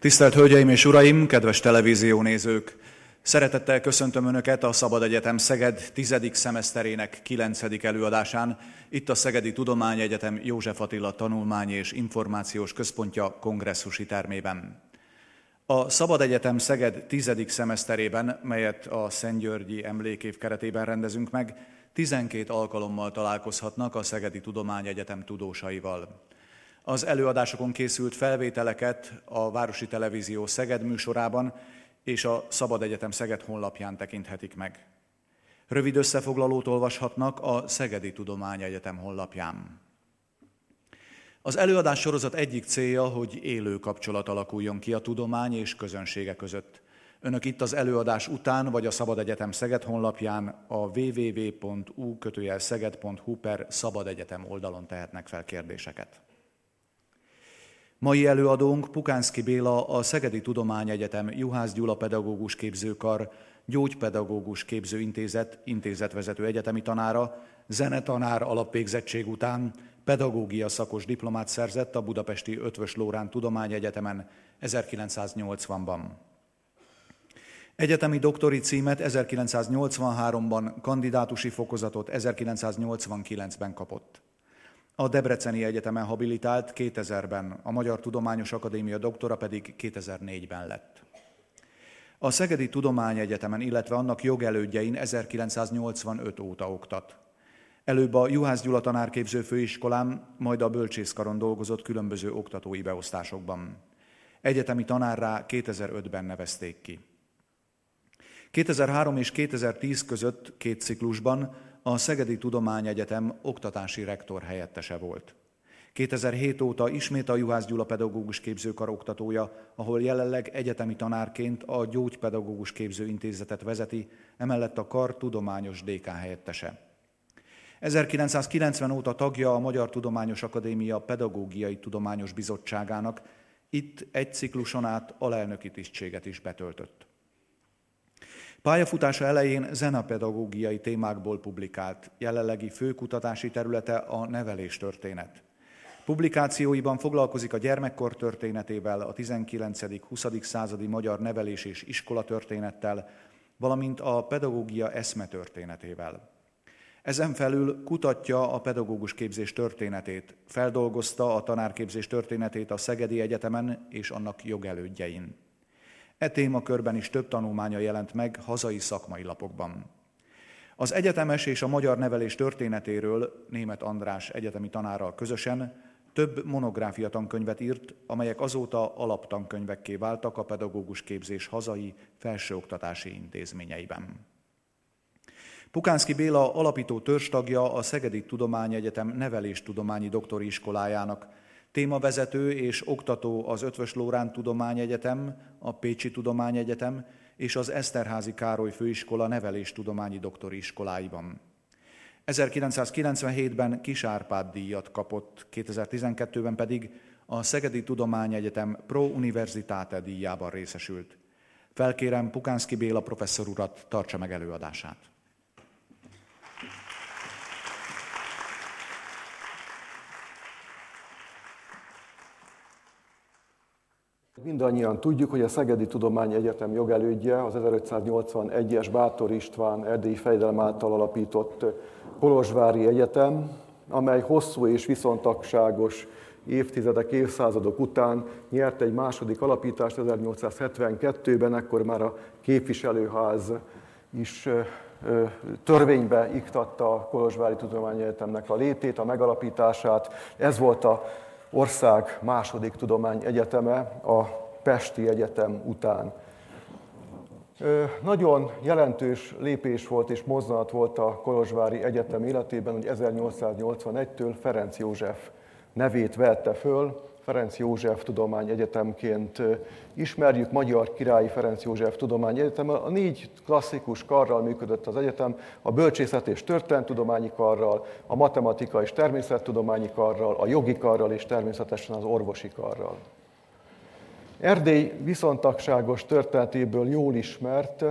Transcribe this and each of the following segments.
Tisztelt Hölgyeim és Uraim, kedves televíziónézők! Szeretettel köszöntöm Önöket a Szabad Egyetem Szeged 10. szemeszterének 9. előadásán, itt a Szegedi Tudományegyetem József Attila Tanulmányi és Információs Központja kongresszusi termében. A Szabad Egyetem Szeged 10. szemeszterében, melyet a Szentgyörgyi Emlékév keretében rendezünk meg, 12 alkalommal találkozhatnak a Szegedi Tudományegyetem tudósaival. Az előadásokon készült felvételeket a Városi Televízió Szeged műsorában és a Szabad Egyetem Szeged honlapján tekinthetik meg. Rövid összefoglalót olvashatnak a Szegedi Tudományegyetem honlapján. Az előadás sorozat egyik célja, hogy élő kapcsolat alakuljon ki a tudomány és közönsége között. Önök itt az előadás után vagy a Szabad Egyetem Szeged honlapján a www.u-szeged.hu/Szabad Egyetem oldalon tehetnek fel kérdéseket. Mai előadónk Pukánszky Béla, a Szegedi Tudományegyetem Juhász Gyula Pedagógus Képzőkar, Gyógypedagógus Képzőintézet intézetvezető egyetemi tanára, zenetanár alapvégzettség után pedagógia szakos diplomát szerzett a budapesti Eötvös Loránd Tudományegyetemen 1980-ban. Egyetemi doktori címet 1983-ban, kandidátusi fokozatot 1989-ben kapott. A Debreceni Egyetemen habilitált 2000-ben, a Magyar Tudományos Akadémia doktora pedig 2004-ben lett. A Szegedi Tudományegyetemen, illetve annak jogelődjein 1985 óta oktat. Előbb a Juhász Gyula Tanárképző Főiskolán, majd a Bölcsészkaron dolgozott különböző oktatói beosztásokban. Egyetemi tanárrá 2005-ben nevezték ki. 2003 és 2010 között 2 ciklusban a Szegedi Tudományegyetem oktatási rektor helyettese volt. 2007 óta ismét a Juhász Gyula Pedagógus Képzőkar oktatója, ahol jelenleg egyetemi tanárként a Gyógypedagógus Képzőintézetet vezeti, emellett a kar tudományos dékán helyettese. 1990 óta tagja a Magyar Tudományos Akadémia Pedagógiai Tudományos Bizottságának, itt egy cikluson át alelnöki tisztséget is betöltött. Pályafutása elején zenepedagógiai témákból publikált, jelenlegi fő kutatási területe a neveléstörténet. Publikációiban foglalkozik a gyermekkor történetével, a 19.-20. századi magyar nevelés- és iskolatörténettel, valamint a pedagógia eszmetörténetével. Ezen felül kutatja a pedagógus képzés történetét, feldolgozta a tanárképzés történetét a Szegedi Egyetemen és annak jogelődjein. E témakörben is több tanulmánya jelent meg hazai szakmai lapokban. Az egyetemes és a magyar nevelés történetéről Németh András egyetemi tanárral közösen több monográfia tankönyvet írt, amelyek azóta alaptankönyvekké váltak a pedagógus képzés hazai felsőoktatási intézményeiben. Pukánszky Béla alapító törzstagja a Szegedi Tudományegyetem neveléstudományi doktori iskolájának, témavezető és oktató az Eötvös Loránd Tudományegyetem, a Pécsi Tudományegyetem és az Eszterházy Károly Főiskola neveléstudományi doktori iskoláiban. 1997-ben Kiss Árpád-díjat kapott, 2012-ben pedig a Szegedi Tudományegyetem Pro Universitate díjában részesült. Felkérem Pukánszky Béla professzor urat, tartsa meg előadását. Mindannyian tudjuk, hogy a Szegedi Tudományegyetem jogelődje az 1581-es Báthor István erdélyi fejedelem által alapított kolozsvári egyetem, amely hosszú és viszontagságos évtizedek, évszázadok után nyert egy második alapítást 1872-ben, ekkor már a képviselőház is törvénybe iktatta a Kolozsvári Tudományegyetemnek a létét, a megalapítását. Ez volt az ország második tudományegyeteme a Pesti Egyetem után. Nagyon jelentős lépés volt és mozzanat volt a Kolozsvári Egyetem életében, hogy 1881-től Ferenc József nevét vette föl. Ferenc József Tudományegyetemként ismerjük, Magyar Királyi Ferenc József Tudományegyetemmel. A 4 klasszikus karral működött az egyetem, a bölcsészet és történelemtudományi karral, a matematika és természettudományi karral, a jogi karral és természetesen az orvosi karral. Erdély viszontagságos történetéből jól ismert,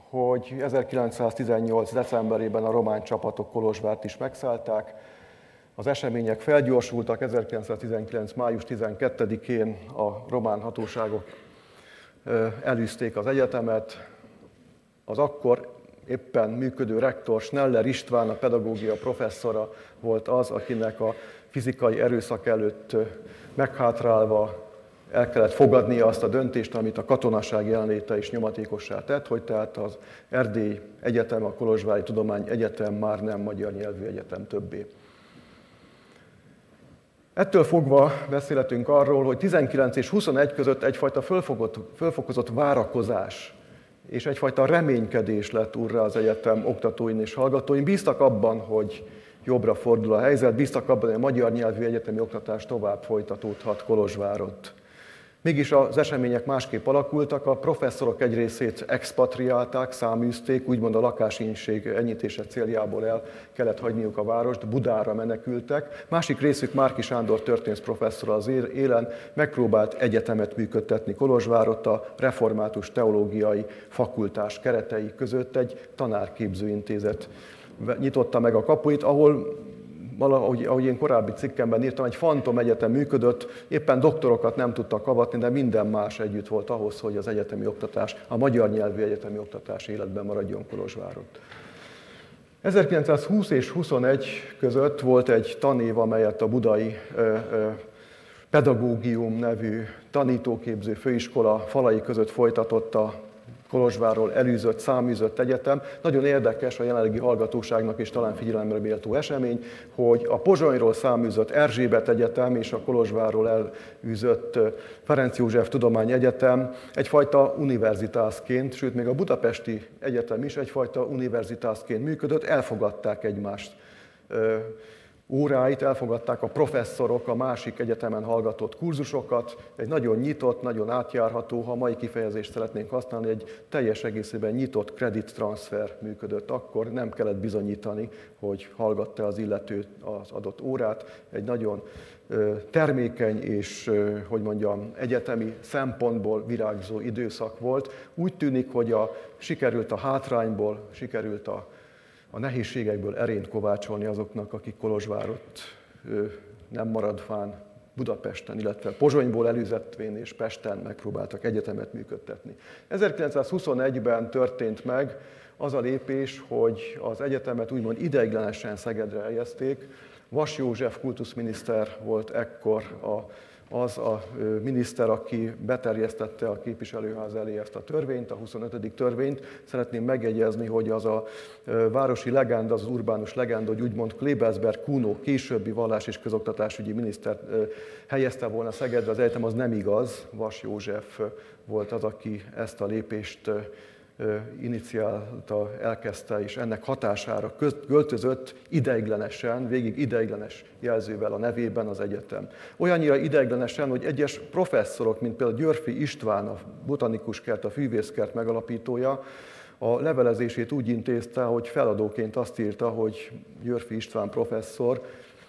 hogy 1918. decemberében a román csapatok Kolozsvárt is megszállták. Az események felgyorsultak, 1919. május 12-én a román hatóságok elűzték az egyetemet. Az akkor éppen működő rektor Schneller István, a pedagógia professzora volt az, akinek a fizikai erőszak előtt meghátrálva el kellett fogadnia azt a döntést, amit a katonaság jelenléte is nyomatékossá tett, hogy tehát az Erdélyi Egyetem, a Kolozsvári Tudományegyetem már nem magyar nyelvű egyetem többé. Ettől fogva beszélhetünk arról, hogy 19 és 21 között egyfajta fölfokozott várakozás és egyfajta reménykedés lett úrrá az egyetem oktatóin és hallgatóin. Bíztak abban, hogy jobbra fordul a helyzet, bíztak abban, hogy a magyar nyelvű egyetemi oktatás tovább folytatódhat Kolozsvárott. Mégis az események másképp alakultak, a professzorok egy részét expatriálták, száműzték, úgymond a lakásinség enyhítése céljából el kellett hagyniuk a várost, Budára menekültek. Másik részük Márki Sándor történész professzor az élen megpróbált egyetemet működtetni Kolozsvárott a református teológiai fakultás keretei között egy tanárképzőintézet nyitotta meg a kapuit, ahol ahogy én korábbi cikkemben írtam, egy fantom egyetem működött, éppen doktorokat nem tudtak avatni, de minden más együtt volt ahhoz, hogy az egyetemi oktatás, a magyar nyelvű egyetemi oktatás életben maradjon Kolozsvárott. 1920 és 21 között volt egy tanév, amelyet a budai Pedagógium nevű tanítóképző főiskola falai között folytatott a Kolozsvárról elűzött, száműzött egyetem. Nagyon érdekes a jelenlegi hallgatóságnak is talán figyelemre méltó esemény, hogy a Pozsonyról száműzött Erzsébet Egyetem és a Kolozsvárról elűzött Ferenc József Tudományegyetem egyfajta univerzitásként, sőt még a Budapesti Egyetem is egyfajta univerzitásként működött, elfogadták egymást óráit, elfogadták a professzorok a másik egyetemen hallgatott kurzusokat, egy nagyon nyitott, nagyon átjárható, ha mai kifejezést szeretnénk használni, egy teljes egészében nyitott kredittranszfer működött akkor, nem kellett bizonyítani, hogy hallgatta az illető az adott órát, egy nagyon termékeny és, hogy mondjam, egyetemi szempontból virágzó időszak volt. Úgy tűnik, hogy sikerült a hátrányból, sikerült a nehézségekből erényt kovácsolni azoknak, akik Kolozsvárott nem maradván Budapesten, illetve Pozsonyból elűzettvén és Pesten megpróbáltak egyetemet működtetni. 1921-ben történt meg az a lépés, hogy az egyetemet úgymond ideiglenesen Szegedre helyezték. Vas József kultuszminiszter volt ekkor az a miniszter, aki beterjesztette a képviselőház elé ezt a törvényt, a 25. törvényt. Szeretném megjegyezni, hogy az a városi legenda, az urbánus legenda, hogy úgymond Klebelsberg Kuno, későbbi vallás- és közoktatásügyi miniszter helyezte volna Szegedre az egyetem, az nem igaz. Vas József volt az, aki ezt a lépést iniciálta, elkezdte, és ennek hatására költözött ideiglenesen, végig ideiglenes jelzővel a nevében az egyetem. Olyannyira ideiglenesen, hogy egyes professzorok, mint például Györffy István, a botanikus kert, a fűvészkert megalapítója, a levelezését úgy intézte, hogy feladóként azt írta, hogy Györffy István professzor,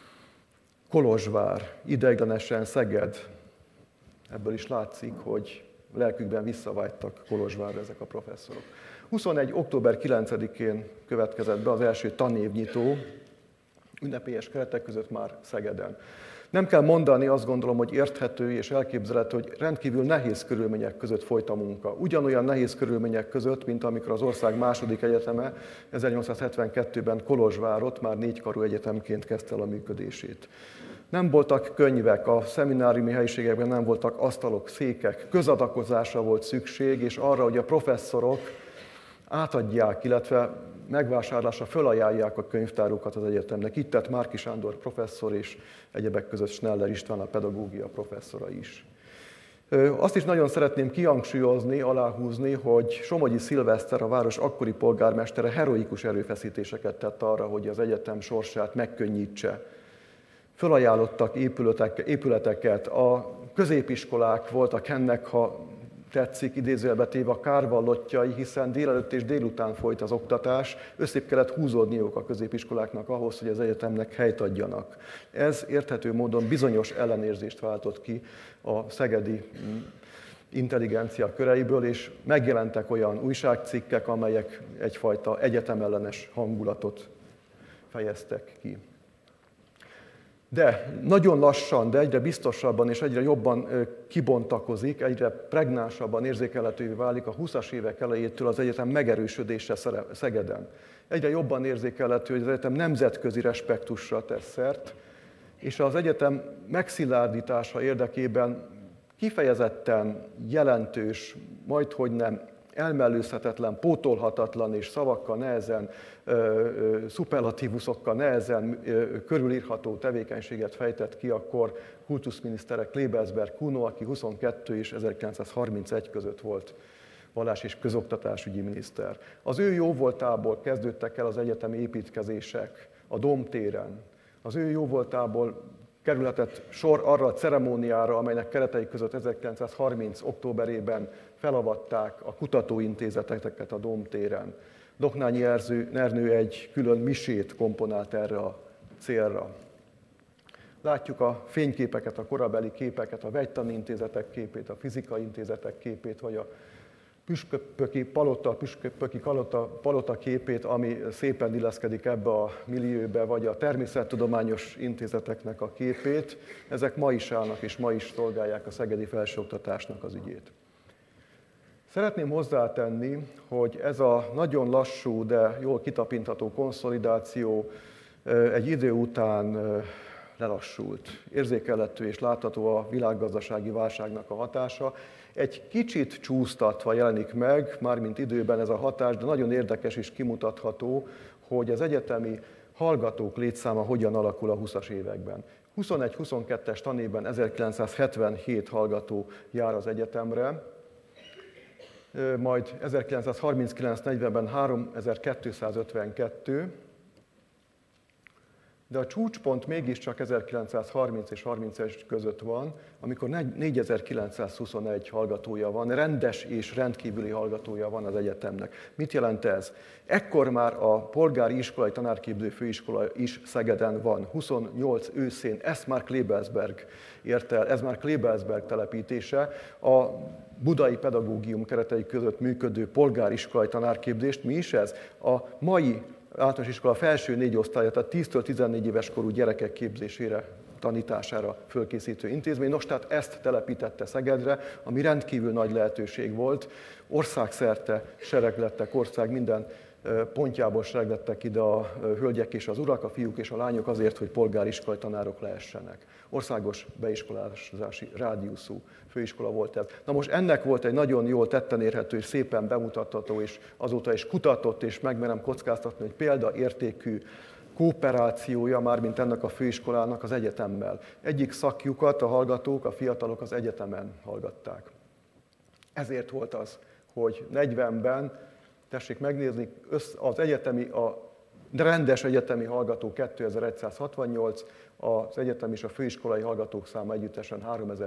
Kolozsvár, ideiglenesen Szeged. Ebből is látszik, hogy lelkükben visszavágytak Kolozsvárra ezek a professzorok. 21. október 9-én következett be az első tanévnyitó, ünnepélyes keretek között már Szegeden. Nem kell mondani, azt gondolom, hogy érthető és elképzelhető, hogy rendkívül nehéz körülmények között folyt a munka. Ugyanolyan nehéz körülmények között, mint amikor az ország második egyeteme 1872-ben Kolozsvárott már négykarú egyetemként kezdte el a működését. Nem voltak könyvek, a szemináriumi helyiségekben nem voltak asztalok, székek, közadakozásra volt szükség, és arra, hogy a professzorok átadják, illetve megvásárlásra fölajánlják a könyvtárukat az egyetemnek. Itt tett Márki Sándor professzor, és egyebek között Schneller István, a pedagógia professzora is. Azt is nagyon szeretném kihangsúlyozni, aláhúzni, hogy Somogyi Szilveszter, a város akkori polgármestere heroikus erőfeszítéseket tett arra, hogy az egyetem sorsát megkönnyítse. Fölajánlottak épületeket, a középiskolák voltak ennek, ha tetszik, idézőjelbe téve a kárvallottjai, hiszen délelőtt és délután folyt az oktatás, összébb kellett húzódniuk a középiskoláknak ahhoz, hogy az egyetemnek helyt adjanak. Ez érthető módon bizonyos ellenérzést váltott ki a szegedi intelligencia köreiből, és megjelentek olyan újságcikkek, amelyek egyfajta egyetemellenes hangulatot fejeztek ki. De nagyon lassan, de egyre biztosabban és egyre jobban kibontakozik, egyre pregnánsabban érzékelhetővé válik a 20-as évek elejétől az egyetem megerősödése Szegeden. Egyre jobban érzékelhető, hogy az egyetem nemzetközi respektusra tesz szert, és az egyetem megszilárdítása érdekében kifejezetten jelentős, majdhogy nem elmellőzhetetlen, pótolhatatlan és szavakkal nehezen, szuperlatívuszokkal nehezen körülírható tevékenységet fejtett ki akkor kultuszminisztere Klebersberg Kuno, aki 22 és 1931 között volt vallás- és közoktatásügyi miniszter. Az ő jóvoltából kezdődtek el az egyetemi építkezések a Dóm téren. Az ő jóvoltából kerülhetett sor arra a ceremóniára, amelynek keretei között 1930. októberében felavatták a kutatóintézeteket a Dóm téren. Doknányi Ernő egy külön misét komponált erre a célra. Látjuk a fényképeket, a korabeli képeket, a vegytani intézetek képét, a fizikai intézetek képét, vagy a püspöki palota képét, ami szépen illeszkedik ebbe a millióbe, vagy a természettudományos intézeteknek a képét. Ezek ma is állnak, és ma is szolgálják a szegedi felsőoktatásnak az ügyét. Szeretném hozzátenni, hogy ez a nagyon lassú, de jól kitapintható konszolidáció egy idő után lelassult. Érzékelhető és látható a világgazdasági válságnak a hatása. Egy kicsit csúsztatva jelenik meg, mármint időben ez a hatás, de nagyon érdekes és kimutatható, hogy az egyetemi hallgatók létszáma hogyan alakul a 20-as években. 21-22-es tanévben 1977 hallgató jár az egyetemre, majd 1939-40-ben 3252, de a csúcspont mégiscsak 1930 és 31 között van, amikor 4921 hallgatója van, rendes és rendkívüli hallgatója van az egyetemnek. Mit jelent ez? Ekkor már a polgári iskolai tanárképző főiskola is Szegeden van. 28 őszén ezt már Klebersberg ért el, ez már Klebersberg telepítése. A budai pedagógium keretei között működő polgári iskolai tanárképzést, mi is ez? A mai általános iskola felső 4 osztálya, tehát 10-től 14 éves korú gyerekek képzésére, tanítására fölkészítő intézmény. Nos, tehát ezt telepítette Szegedre, ami rendkívül nagy lehetőség volt. Országszerte sereglettek, ország minden pontjából sereglettek ide a hölgyek és az urak, a fiúk és a lányok azért, hogy polgári iskolai tanárok lehessenek. Országos beiskolázási rádiuszú főiskola volt ez. Na most ennek volt egy nagyon jól tetten érhető és szépen bemutatható, és azóta is kutatott, és megmerem kockáztatni, hogy példaértékű kooperációja, mármint ennek a főiskolának az egyetemmel. Egyik szakjukat a hallgatók, a fiatalok az egyetemen hallgatták. Ezért volt az, hogy 40-ben, tessék megnézni, az egyetemi, a rendes egyetemi hallgató 2168, az egyetem és a főiskolai hallgatók száma együttesen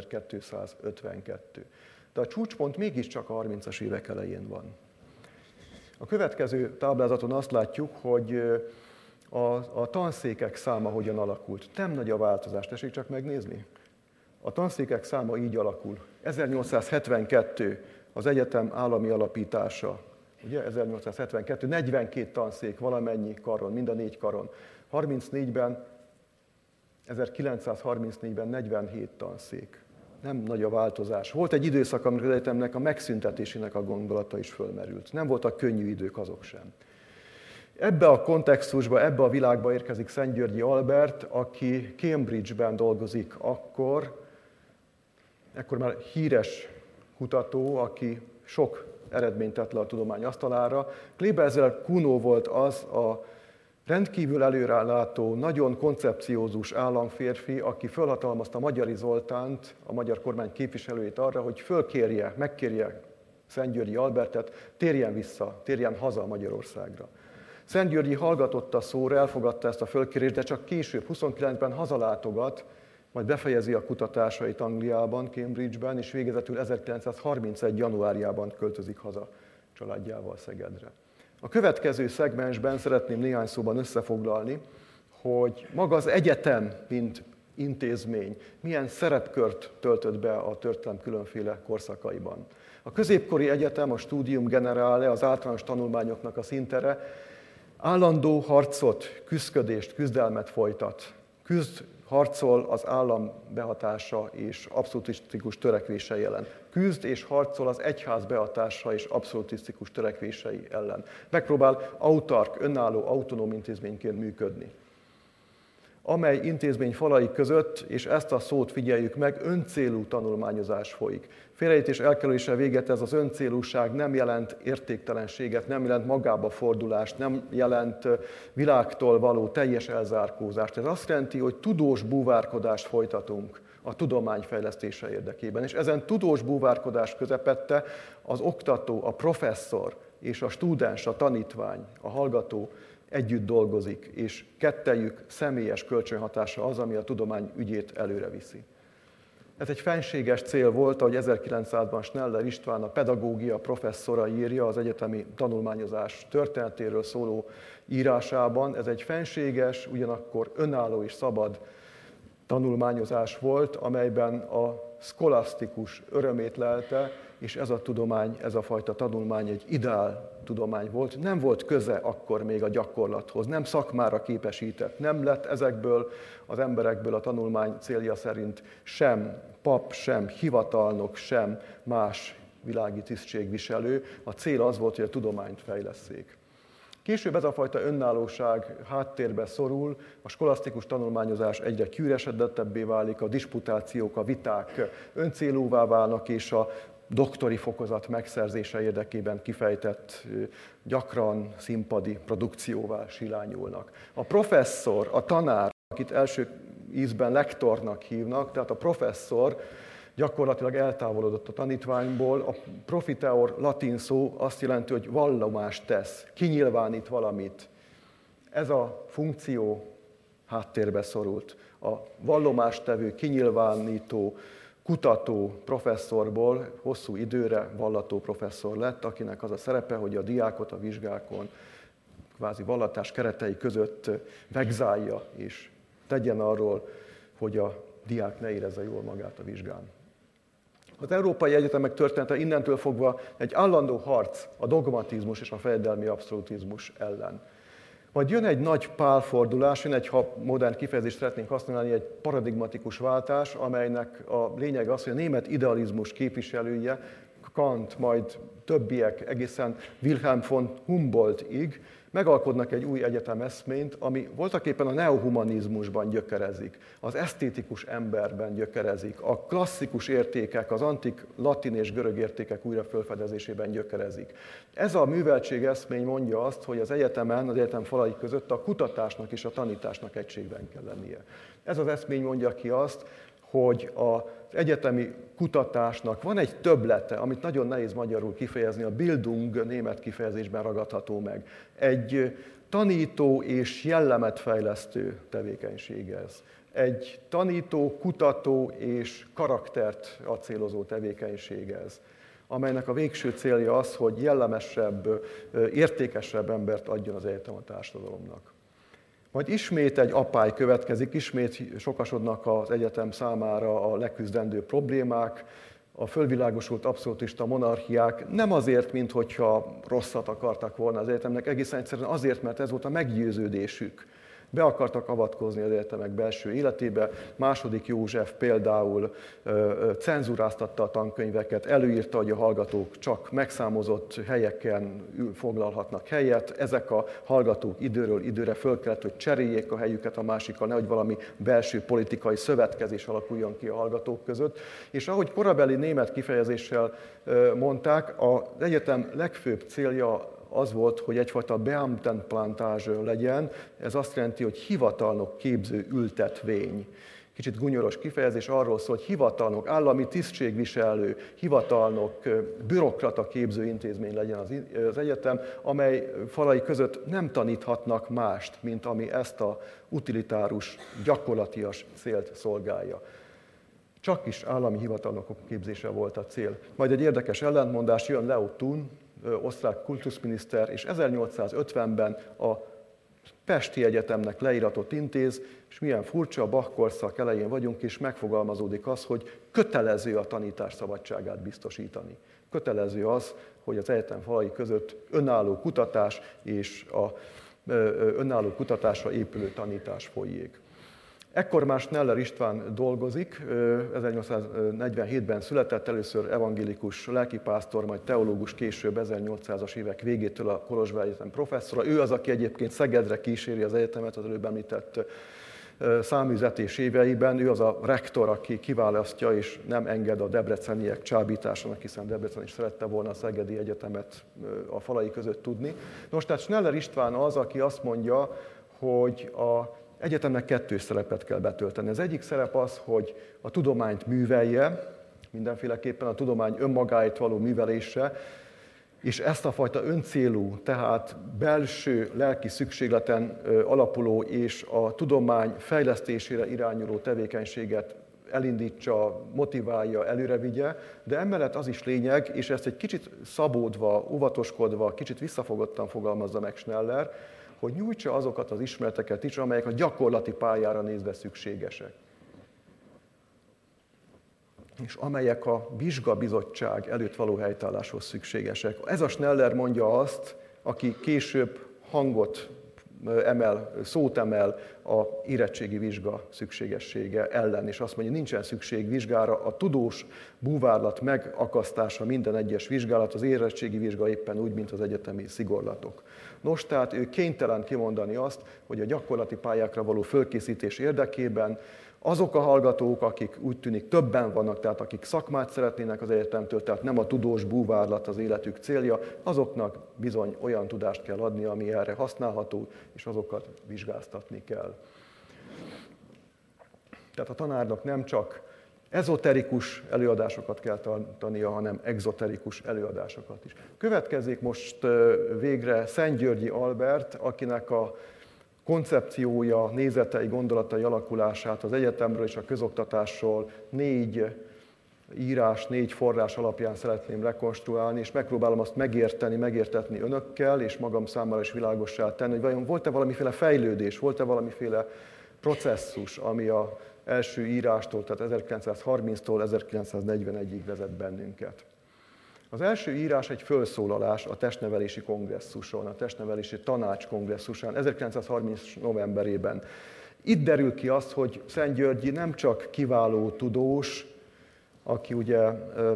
3252. De a csúcspont mégiscsak a 30-as évek elején van. A következő táblázaton azt látjuk, hogy a tanszékek száma hogyan alakult. Nem nagy a változás, tessék csak megnézni. A tanszékek száma így alakul. 1872 az egyetem állami alapítása. Ugye 1872, 42 tanszék valamennyi karon, mind a 4 karon. 1934-ben 47 tanszék. Nem nagy a változás. Volt egy időszak, amikor az egyetemnek a megszüntetésének a gondolata is fölmerült. Nem voltak könnyű idők azok sem. Ebbe a kontextusba, ebbe a világba érkezik Szentgyörgyi Albert, aki Cambridge-ben dolgozik ekkor már híres kutató, aki sok eredményt tett le a tudomány asztalára. Klebersberg Kuno volt az a rendkívül előrelátó, nagyon koncepciózus államférfi, aki fölhatalmazta Magyari Zoltánt, a magyar kormány képviselőjét arra, hogy megkérje Szentgyörgyi Albertet, térjen haza Magyarországra. Szentgyörgyi hallgatott a szóra, elfogadta ezt a fölkérést, de csak később, 29-ben hazalátogat, majd befejezi a kutatásait Angliában, Cambridge-ben, és végezetül 1931. januárjában költözik haza családjával Szegedre. A következő szegmensben szeretném néhány szóban összefoglalni, hogy maga az egyetem, mint intézmény, milyen szerepkört töltött be a történelem különféle korszakaiban. A középkori egyetem, a Studium Generale, az általános tanulmányoknak a szintere állandó harcot, küszködést, küzdelmet folytat, harcol az állam behatása és abszolutisztikus törekvései ellen. Küzd és harcol az egyház behatása és abszolutisztikus törekvései ellen. Megpróbál autark, önálló, autonóm intézményként működni. Amely intézmény falai között, és ezt a szót figyeljük meg, öncélú tanulmányozás folyik. Félreértés elkerülése véget ez az öncélúság nem jelent értéktelenséget, nem jelent magába fordulást, nem jelent világtól való teljes elzárkózást. Ez azt jelenti, hogy tudós búvárkodást folytatunk a tudomány fejlesztése érdekében. És ezen tudós búvárkodás közepette az oktató, a professzor és a studens, a tanítvány, a hallgató együtt dolgozik, és kettejük személyes kölcsönhatása az, ami a tudomány ügyét előre viszi. Ez egy fenséges cél volt, ahogy 1900-ban Schneller István, a pedagógia professzora írja az egyetemi tanulmányozás történetéről szóló írásában. Ez egy fenséges, ugyanakkor önálló és szabad tanulmányozás volt, amelyben a szkolasztikus örömét lelte, és ez a tudomány, ez a fajta tanulmány egy ideál tudomány volt. Nem volt köze akkor még a gyakorlathoz, nem szakmára képesített, nem lett ezekből az emberekből a tanulmány célja szerint sem pap, sem hivatalnok, sem más világi tisztségviselő. A cél az volt, hogy a tudományt fejlesszék. Később ez a fajta önállóság háttérbe szorul, a skolasztikus tanulmányozás egyre kiüresedettebbé válik, a disputációk, a viták öncélúvá válnak, és a doktori fokozat megszerzése érdekében kifejtett, gyakran színpadi produkcióvá silányulnak. A professzor, a tanár, akit első ízben lektornak hívnak, tehát a professzor gyakorlatilag eltávolodott a tanítványból. A profiteor latin szó azt jelenti, hogy vallomást tesz, kinyilvánít valamit. Ez a funkció háttérbe szorult. A vallomástevő, kinyilvánító, kutató professzorból hosszú időre vallató professzor lett, akinek az a szerepe, hogy a diákot a vizsgákon kvázi vallatás keretei között vegzálja, és tegyen arról, hogy a diák ne érezze jól magát a vizsgán. Az európai egyetemek története innentől fogva egy állandó harc a dogmatizmus és a fejedelmi abszolutizmus ellen. Majd jön egy nagy pálfordulás, jön egy, ha modern kifejezést szeretnénk használni, egy paradigmatikus váltás, amelynek a lényeg az, hogy a német idealizmus képviselője, Kant, majd többiek egészen Wilhelm von Humboldtig megalkodnak egy új egyetemeszményt, ami voltaképpen a neohumanizmusban gyökerezik, az esztétikus emberben gyökerezik, a klasszikus értékek, az antik latin és görög értékek újra felfedezésében gyökerezik. Ez a műveltségeszmény mondja azt, hogy az egyetemen, az egyetem falai között a kutatásnak és a tanításnak egységben kell lennie. Ez az eszmény mondja ki azt, hogy az egyetemi kutatásnak van egy többlete, amit nagyon nehéz magyarul kifejezni, a Bildung német kifejezésben ragadható meg. Egy tanító és jellemet fejlesztő tevékenység ez. Egy tanító, kutató és karaktert acélozó tevékenység ez, amelynek a végső célja az, hogy jellemesebb, értékesebb embert adjon az egyetem a társadalomnak. Majd ismét egy apály következik, ismét sokasodnak az egyetem számára a leküzdendő problémák, a fölvilágosult abszolutista monarchiák nem azért, minthogyha rosszat akartak volna az egyetemnek, egészen egyszerűen azért, mert ez volt a meggyőződésük. Be akartak avatkozni az egyetemek belső életébe. Második József például cenzúráztatta a tankönyveket, előírta, hogy a hallgatók csak megszámozott helyeken foglalhatnak helyet. Ezek a hallgatók időről időre föl kellett, hogy cseréljék a helyüket a másikkal, nehogy valami belső politikai szövetkezés alakuljon ki a hallgatók között. És ahogy korabeli német kifejezéssel mondták, az egyetem legfőbb célja az volt, hogy egyfajta Beamtenplantage legyen, ez azt jelenti, hogy hivatalnok képző ültetvény. Kicsit gunyoros kifejezés, arról szól, hogy hivatalnok, állami tisztségviselő, hivatalnok, bürokrata képző intézmény legyen az egyetem, amely falai között nem taníthatnak mást, mint ami ezt a utilitárus, gyakorlatias célt szolgálja. Csak is állami hivatalnokok képzése volt a cél. Majd egy érdekes ellentmondás, jön Leo Thun, osztrák kultuszminiszter, és 1850-ben a Pesti Egyetemnek leíratot intéz, és milyen furcsa, a Bach korszak elején vagyunk, és megfogalmazódik az, hogy kötelező a tanítás szabadságát biztosítani. Kötelező az, hogy az egyetem falai között önálló kutatás és a önálló kutatásra épülő tanítás folyik. Ekkor már Schneller István dolgozik, 1847-ben született, először evangélikus lelkipásztor, majd teológus, később 1800-as évek végétől a Kolozsvári Egyetem professzora. Ő az, aki egyébként Szegedre kíséri az egyetemet, az előbb említett száműzetés éveiben. Ő az a rektor, aki kiválasztja és nem enged a debreceniek csábításának, hiszen Debrecen is szerette volna a Szegedi Egyetemet a falai között tudni. Nos, tehát Schneller István az, aki azt mondja, hogy az egyetemnek kettős szerepet kell betölteni. Az egyik szerep az, hogy a tudományt művelje, mindenféleképpen a tudomány önmagáért való művelése, és ezt a fajta öncélú, tehát belső lelki szükségleten alapuló és a tudomány fejlesztésére irányuló tevékenységet elindítsa, motiválja, előre vigye, de emellett az is lényeg, és ezt egy kicsit szabódva, óvatoskodva, kicsit visszafogottan fogalmazza meg Schneller, hogy nyújtsa azokat az ismereteket is, amelyek a gyakorlati pályára nézve szükségesek. És amelyek a vizsgabizottság előtt való helytálláshoz szükségesek. Ez a Schneller mondja azt, aki később hangot emel, szót emel a érettségi vizsga szükségessége ellen, és azt mondja, nincsen szükség vizsgára, a tudós búvárlat megakasztása minden egyes vizsgálat, az érettségi vizsga éppen úgy, mint az egyetemi szigorlatok. Nos, tehát ő kénytelen kimondani azt, hogy a gyakorlati pályákra való fölkészítés érdekében azok a hallgatók, akik úgy tűnik többen vannak, tehát akik szakmát szeretnének az egyetemtől, tehát nem a tudós búvárlat az életük célja, azoknak bizony olyan tudást kell adni, ami erre használható, és azokat vizsgáztatni kell. Tehát a tanárnak nem csak ezoterikus előadásokat kell tartania, hanem exoterikus előadásokat is. Következzék most végre Szentgyörgyi Albert, akinek a koncepciója, nézetei, gondolatai alakulását az egyetemről és a közoktatásról 4 írás, 4 forrás alapján szeretném rekonstruálni, és megpróbálom azt megértetni önökkel, és magam számára is világossá tenni, hogy vajon volt-e valamiféle fejlődés, volt-e valamiféle processzus, ami az első írástól, tehát 1930-tól 1941-ig vezet bennünket. Az első írás egy fölszólalás a testnevelési kongresszuson, a testnevelési tanács kongresszusán, 1930 novemberében. Itt derül ki az, hogy Szentgyörgyi nem csak kiváló tudós, aki ugye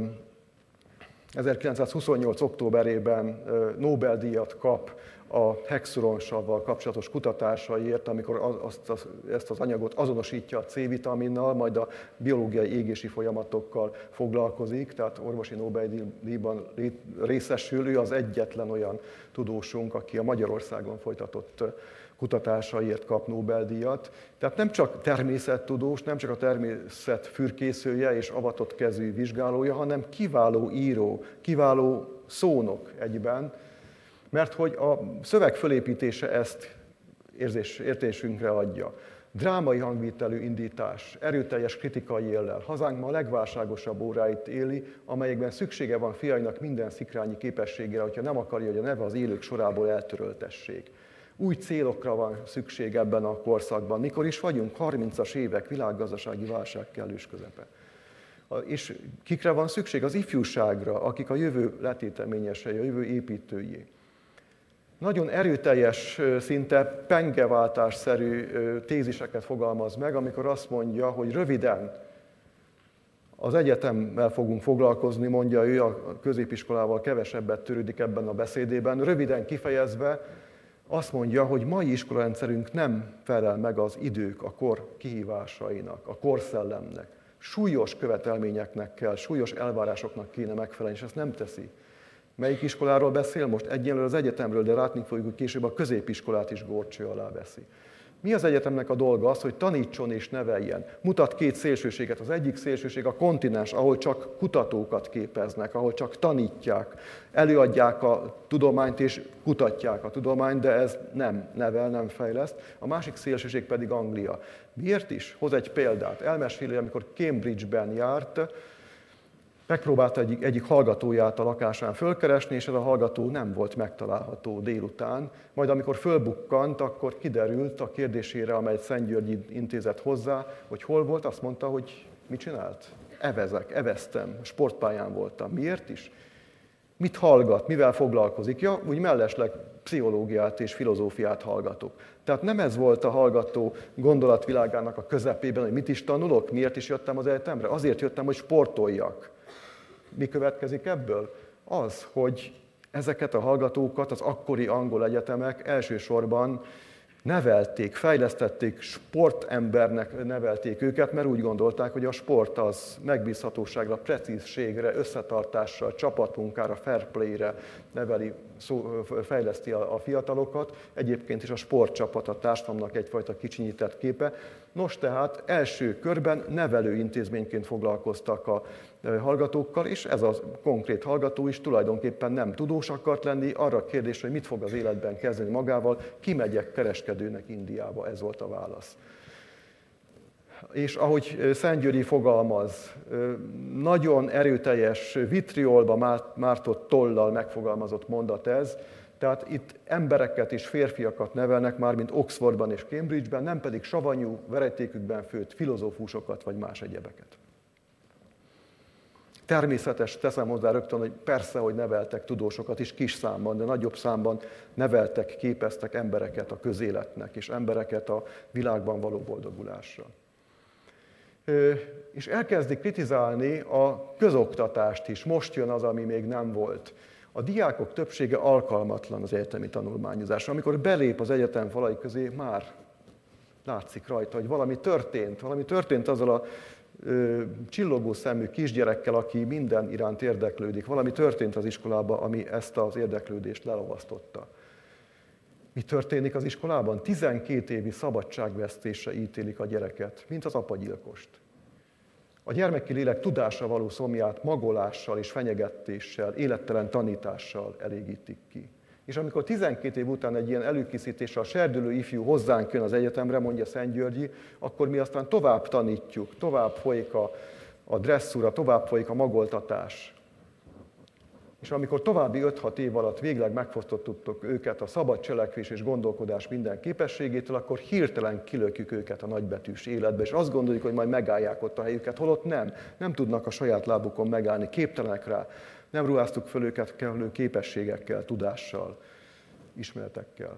1928. októberében Nobel-díjat kap a hexuronsavval kapcsolatos kutatásaiért, amikor ezt az anyagot azonosítja a C-vitaminnal, majd a biológiai égési folyamatokkal foglalkozik, tehát orvosi Nobel-díjban részesül. Ő az egyetlen olyan tudósunk, aki a Magyarországon folytatott kutatásaiért kap Nobel-díjat. Tehát nem csak természettudós, nem csak a természet fürkészője és avatott kezű vizsgálója, hanem kiváló író, kiváló szónok egyben, mert hogy a szöveg fölépítése ezt értésünkre adja. Drámai hangvételű indítás, erőteljes kritikai éllel. Hazánk ma a legválságosabb óráit éli, amelyekben szüksége van fiainak minden szikrányi képességére, hogyha nem akarja, hogy a neve az élők sorából eltöröltessék. Új célokra van szükség ebben a korszakban. Mikor is vagyunk? 30-as évek, világgazdasági válság kellős közepe. És kikre van szükség? Az ifjúságra, akik a jövő letéteményesei, a jövő építői. Nagyon erőteljes, szinte pengeváltásszerű téziseket fogalmaz meg, amikor azt mondja, hogy röviden az egyetemmel fogunk foglalkozni, mondja ő, a középiskolával kevesebbet törődik ebben a beszédében. Röviden kifejezve azt mondja, hogy mai iskolarendszerünk nem felel meg az idők, a kor kihívásainak, a korszellemnek. Súlyos követelményeknek kell, súlyos elvárásoknak kéne megfelelni, és ezt nem teszi. Melyik iskoláról beszél most? Egyelőre az egyetemről, de látni fogjuk, hogy később a középiskolát is górcső alá veszi. Mi az egyetemnek a dolga? Az, hogy tanítson és neveljen. Mutat 2 szélsőséget. Az egyik szélsőség a kontinens, ahol csak kutatókat képeznek, ahol csak tanítják, előadják a tudományt és kutatják a tudományt, de ez nem nevel, nem fejleszt. A másik szélsőség pedig Anglia. Miért is? Hoz egy példát. Elmeséli, amikor Cambridge-ben járt, megpróbálta egyik hallgatóját a lakásán fölkeresni, és ez a hallgató nem volt megtalálható délután. Majd amikor fölbukkant, akkor kiderült a kérdésére, amelyet Szentgyörgyi intézett hozzá, hogy hol volt, azt mondta, hogy mit csinált? Eveztem, sportpályán voltam. Miért is? Mit hallgat, mivel foglalkozik? Ja, úgy mellesleg pszichológiát és filozófiát hallgatok. Tehát nem ez volt a hallgató gondolatvilágának a közepében, hogy mit is tanulok, miért is jöttem az egyetemre? Azért jöttem, hogy sportoljak. Mi következik ebből? Az, hogy ezeket a hallgatókat az akkori angol egyetemek elsősorban nevelték, fejlesztették, sportembernek nevelték őket, mert úgy gondolták, hogy a sport az megbízhatóságra, precízségre, összetartásra, csapatmunkára, fair play-re fejleszti a fiatalokat. Egyébként is a sportcsapat a társadalomnak egyfajta kicsinyített képe. Nos, tehát első körben nevelőintézményként foglalkoztak a hallgatókkal, és ez a konkrét hallgató is tulajdonképpen nem tudós akart lenni, arra a kérdésre, hogy mit fog az életben kezdeni magával, kimegyek kereskedőnek Indiába, ez volt a válasz. És ahogy Szentgyörgyi fogalmaz, nagyon erőteljes vitriolba mártott tollal megfogalmazott mondat ez, tehát itt embereket és férfiakat nevelnek már, mint Oxfordban és Cambridgeben, nem pedig savanyú, veretékükben főtt filozófusokat vagy más egyebeket. Természetes, teszem hozzá rögtön, hogy persze, hogy neveltek tudósokat is kis számban, de nagyobb számban neveltek, képeztek embereket a közéletnek, és embereket a világban való boldogulásra. És elkezdik kritizálni a közoktatást is. Most jön az, ami még nem volt. A diákok többsége alkalmatlan az egyetemi tanulmányozásra. Amikor belép az egyetem falai közé, már látszik rajta, hogy valami történt azzal a csillogó szemű kisgyerekkel, aki minden iránt érdeklődik. Valami történt az iskolában, ami ezt az érdeklődést leolvasztotta. Mi történik az iskolában? 12 évi szabadságvesztésre ítélik a gyereket, mint az apagyilkost. A gyermeki lélek tudásra való szomját magolással és fenyegetéssel, élettelen tanítással elégítik ki. És amikor 12 év után egy ilyen előkészítéssel a serdülő ifjú hozzánk jön az egyetemre, mondja Szentgyörgyi, akkor mi aztán tovább tanítjuk, tovább folyik a dresszúra, tovább folyik a magoltatás. És amikor további 5-6 év alatt végleg megfosztottuk őket a szabad cselekvés és gondolkodás minden képességétől, akkor hirtelen kilökjük őket a nagybetűs életbe, és azt gondoljuk, hogy majd megállják ott a helyüket, holott nem tudnak a saját lábukon megállni, képtelenek rá. Nem ruháztuk föl őket kellő képességekkel, tudással, ismeretekkel.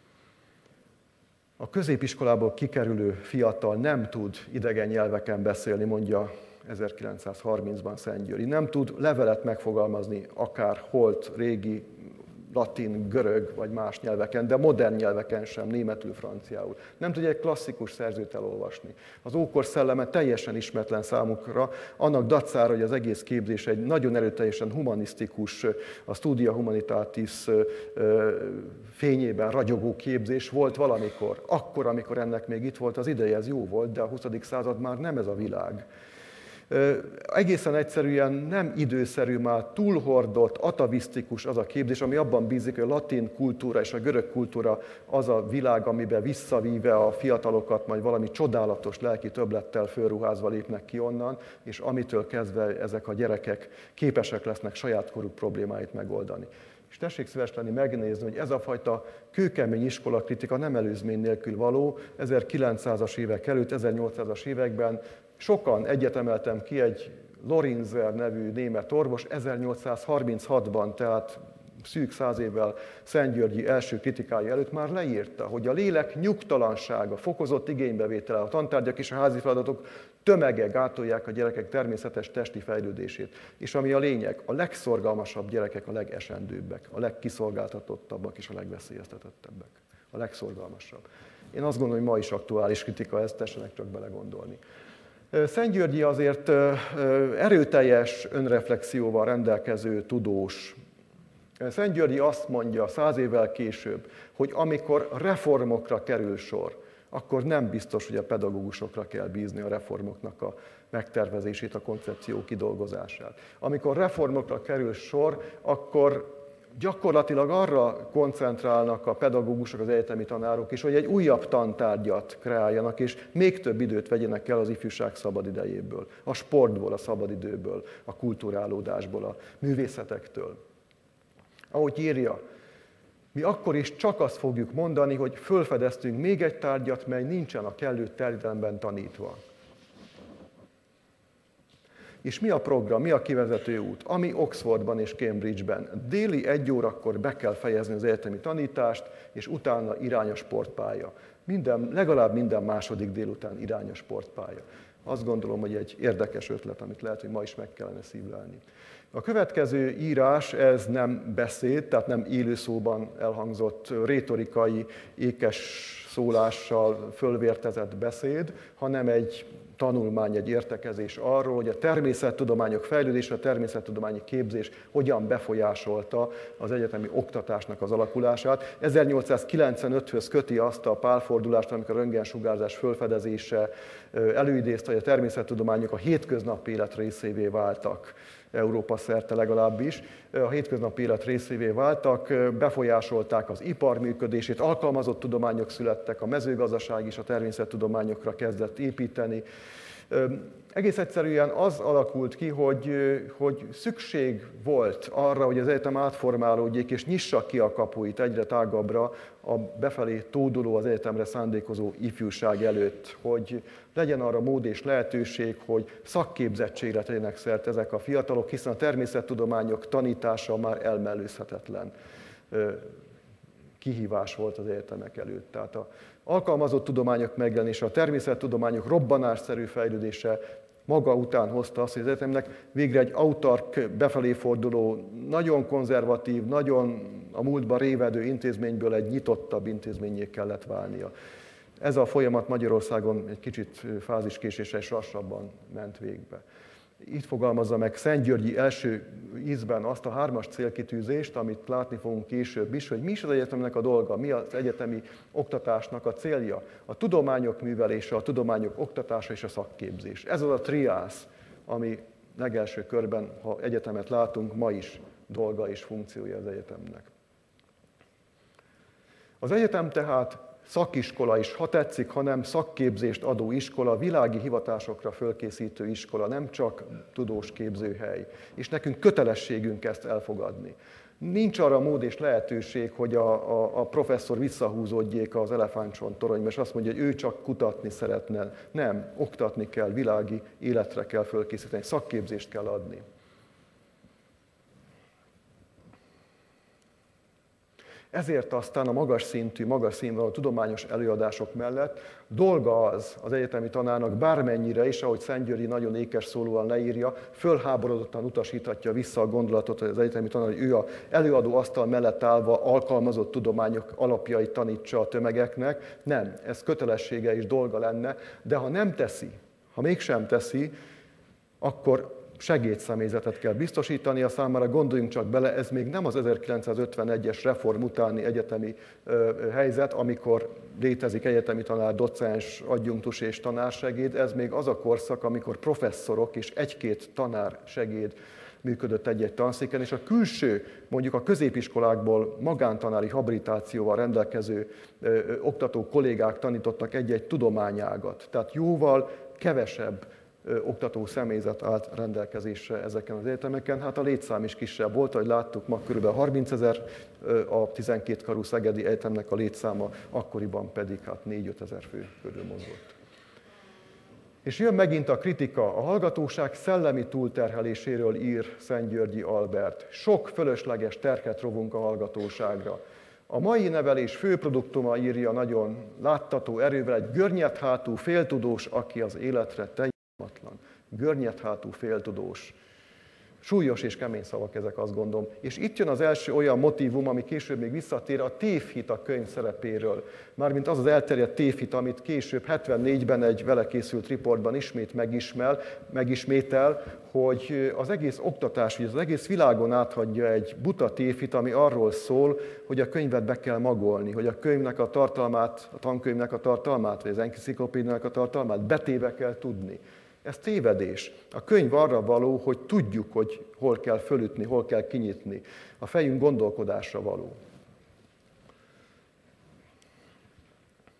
A középiskolából kikerülő fiatal nem tud idegen nyelveken beszélni, mondja 1930-ban Szentgyörgyi. Nem tud levelet megfogalmazni, akár holt, régi, latin, görög vagy más nyelveken, de modern nyelveken sem, németül, franciául. Nem tudja egy klasszikus szerzőt elolvasni. Az ókor szelleme teljesen ismeretlen számukra, annak dacára, hogy az egész képzés egy nagyon erőteljesen humanisztikus, a Studia Humanitatis fényében ragyogó képzés volt valamikor. Akkor, amikor ennek még itt volt az ideje, ez jó volt, de a 20. század már nem ez a világ. Egészen egyszerűen nem időszerű, már túlhordott, atavisztikus az a képzés, ami abban bízik, hogy a latin kultúra és a görög kultúra az a világ, amiben visszavíve a fiatalokat, majd valami csodálatos lelki többlettel fölruházva lépnek ki onnan, és amitől kezdve ezek a gyerekek képesek lesznek saját koruk problémáit megoldani. És tessék szíves lenni megnézni, hogy ez a fajta kőkemény iskolakritika nem előzmény nélkül való. 1900-as évek előtt, 1800-as években sokan egyetemeltem ki egy Lorenzer nevű német orvos 1836-ban, tehát szűk 100 évvel Szentgyörgyi első kritikája előtt már leírta, hogy a lélek nyugtalansága, fokozott igénybevétele, a tantárgyak és a házi feladatok tömege gátolják a gyerekek természetes testi fejlődését. És ami a lényeg, a legszorgalmasabb gyerekek a legesendőbbek, a legkiszolgáltatottabbak és a legveszélyeztetettebbek. A legszorgalmasabb. Én azt gondolom, hogy ma is aktuális kritika ez, tessenek csak belegondolni. Szentgyörgyi azért erőteljes önreflexióval rendelkező tudós. Szentgyörgyi azt mondja 100 évvel később, hogy amikor reformokra kerül sor, akkor nem biztos, hogy a pedagógusokra kell bízni a reformoknak a megtervezését, a koncepció kidolgozását. Amikor reformokra kerül sor, akkor gyakorlatilag arra koncentrálnak a pedagógusok, az egyetemi tanárok is, hogy egy újabb tantárgyat kreáljanak, és még több időt vegyenek el az ifjúság szabadidejéből, a sportból, a szabadidőből, a kulturálódásból, a művészetektől. Ahogy írja, mi akkor is csak azt fogjuk mondani, hogy fölfedeztünk még egy tárgyat, mely nincsen a kellő terjedelemben tanítva. És mi a program, mi a kivezető út? Ami Oxfordban és Cambridge-ben. Déli 1 órakor be kell fejezni az egyetemi tanítást, és utána irány a sportpálya. Legalább minden második délután irány a sportpálya. Azt gondolom, hogy egy érdekes ötlet, amit lehet, hogy ma is meg kellene szívlelni. A következő írás, ez nem beszéd, tehát nem élő szóban elhangzott rétorikai, ékes szólással fölvértezett beszéd, hanem egy tanulmány, egy értekezés arról, hogy a természettudományok fejlődése, a természettudományi képzés hogyan befolyásolta az egyetemi oktatásnak az alakulását. 1895-höz köti azt a pálfordulást, amikor a röntgensugárzás fölfedezése előidézte, hogy a természettudományok a hétköznapi élet részévé váltak. Európa szerte legalábbis, a hétköznapi élet részévé váltak, befolyásolták az ipar működését, alkalmazott tudományok születtek, a mezőgazdaság is a természettudományokra kezdett építeni. Egész egyszerűen az alakult ki, hogy szükség volt arra, hogy az egyetem átformálódjék és nyissa ki a kapuit egyre tágabbra a befelé tóduló, az egyetemre szándékozó ifjúság előtt, hogy legyen arra mód és lehetőség, hogy szakképzettségre tegyenek szert ezek a fiatalok, hiszen a természettudományok tanítása már elmellőzhetetlen kihívás volt az egyetemek előtt. Tehát az alkalmazott tudományok megjelenése, a természettudományok robbanásszerű fejlődése maga után hozta azt, hogy az egyetemnek végre egy autark, befelé forduló, nagyon konzervatív, nagyon a múltban révedő intézményből egy nyitottabb intézménnyé kellett válnia. Ez a folyamat Magyarországon egy kicsit fáziskéséssel és lassabban ment végbe. Itt fogalmazza meg Szentgyörgyi első ízben azt a 3-as célkitűzést, amit látni fogunk később is, hogy mi is az egyetemnek a dolga, mi az egyetemi oktatásnak a célja. A tudományok művelése, a tudományok oktatása és a szakképzés. Ez az a triász, ami legelső körben, ha egyetemet látunk, ma is dolga és funkciója az egyetemnek. Az egyetem tehát szakiskola is, ha tetszik, hanem szakképzést adó iskola, világi hivatásokra fölkészítő iskola, nem csak tudós képzőhely. És nekünk kötelességünk ezt elfogadni. Nincs arra mód és lehetőség, hogy a professzor visszahúzódjék az elefántcsont toronyba, és azt mondja, hogy ő csak kutatni szeretne. Nem, oktatni kell, világi életre kell fölkészíteni, szakképzést kell adni. Ezért aztán a magas szintű, magas színvonalú tudományos előadások mellett dolga az egyetemi tanárnak, bármennyire is, ahogy Szentgyörgyi nagyon ékes szólóan leírja, fölháborodottan utasíthatja vissza a gondolatot, hogy az egyetemi tanár, hogy ő az előadó asztal mellett állva alkalmazott tudományok alapjait tanítsa a tömegeknek. Nem, ez kötelessége és dolga lenne, de ha nem teszi, ha mégsem teszi, akkor segédszemélyzetet kell biztosítani a számára, gondoljunk csak bele, ez még nem az 1951-es reform utáni egyetemi helyzet, amikor létezik egyetemi tanár, docens, adjunktus és tanársegéd, ez még az a korszak, amikor professzorok és 1-2 tanársegéd működött egy-egy tanszéken, és a külső, mondjuk a középiskolákból magántanári habilitációval rendelkező oktató kollégák tanítottak egy-egy tudományágat, tehát jóval kevesebb oktató személyzet állt rendelkezésre ezeken az egyetemeken. Hát a létszám is kisebb volt, ahogy láttuk, ma kb. 30 000 a 12 karú szegedi egyetemnek a létszáma, akkoriban pedig 4-5 ezer fő körül mozgott. És jön megint a kritika, a hallgatóság szellemi túlterheléséről ír Szentgyörgyi Albert. Sok fölösleges terhet rovunk a hallgatóságra. A mai nevelés főproduktuma, írja nagyon láttató erővel, egy görnyedhátú féltudós, aki az életre görnyedhátú féltudós. Súlyos és kemény szavak ezek, azt gondolom. És itt jön az első olyan motívum, ami később még visszatér, a tévhit a könyv szerepéről. Mármint az az elterjedt tévhit, amit később 74-ben egy vele készült riportban ismét megismétel, hogy az egész oktatás, az egész világon áthagyja egy buta tévhit, ami arról szól, hogy a könyvet be kell magolni, hogy a könyvnek a tartalmát, a tankönyvnek a tartalmát, vagy az enciklopédiának a tartalmát betéve kell tudni. Ez tévedés. A könyv arra való, hogy tudjuk, hogy hol kell fölütni, hol kell kinyitni. A fejünk gondolkodásra való.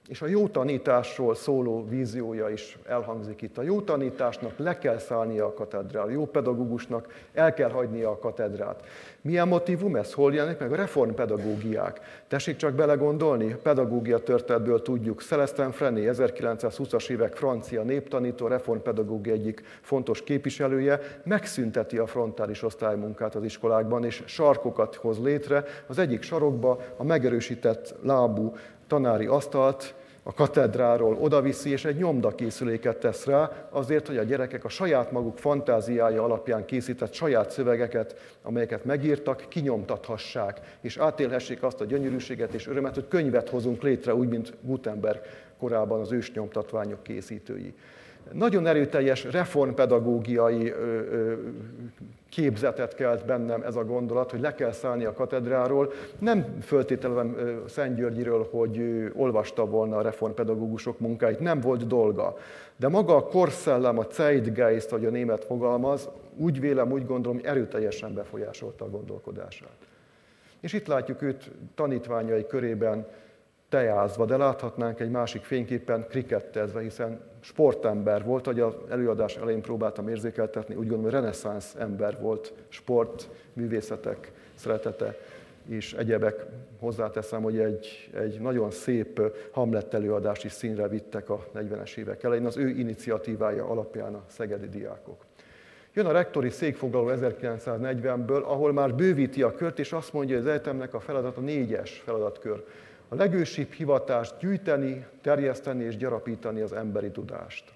És a jó tanításról szóló víziója is elhangzik itt. A jó tanításnak le kell szállnia a katedrára, a jó pedagógusnak el kell hagynia a katedrát. Milyen motívum ez? Hol jelenik meg? A reformpedagógiák. Tessék csak belegondolni, pedagógia történetből tudjuk. Célestin Freinet, 1920-as évek francia néptanító, reformpedagógia egyik fontos képviselője, megszünteti a frontális osztálymunkát az iskolákban, és sarkokat hoz létre. Az egyik sarokba a megerősített lábú tanári asztalt a katedráról odaviszi, és egy nyomdakészüléket tesz rá, azért, hogy a gyerekek a saját maguk fantáziája alapján készített saját szövegeket, amelyeket megírtak, kinyomtathassák, és átélhessék azt a gyönyörűséget és örömet, hogy könyvet hozunk létre, úgy, mint Gutenberg korában az ősnyomtatványok készítői. Nagyon erőteljes reformpedagógiai képzetet kelt bennem ez a gondolat, hogy le kell szállni a katedráról. Nem föltételezem Szentgyörgyiről, hogy olvasta volna a reformpedagógusok munkáit, nem volt dolga. De maga a korszellem, a Zeitgeist, ahogy a német fogalmaz, úgy vélem, úgy gondolom, erőteljesen befolyásolta a gondolkodását. És itt látjuk őt tanítványai körében teázva, de láthatnánk egy másik fényképen krikettezve, hiszen sportember volt, hogy az előadás elején próbáltam érzékeltetni, úgy gondolom, hogy reneszánsz ember volt, sport, művészetek szeretete és egyebek. Hozzáteszem, hogy egy nagyon szép Hamlet előadást is színre vittek a 40-es évek elején, az ő iniciatívája alapján a szegedi diákok. Jön a rektori székfoglaló 1940-ből, ahol már bővíti a kört, és azt mondja, hogy az egyetemnek a feladata 4-es feladatkör. A legősibb hivatást gyűjteni, terjeszteni és gyarapítani az emberi tudást.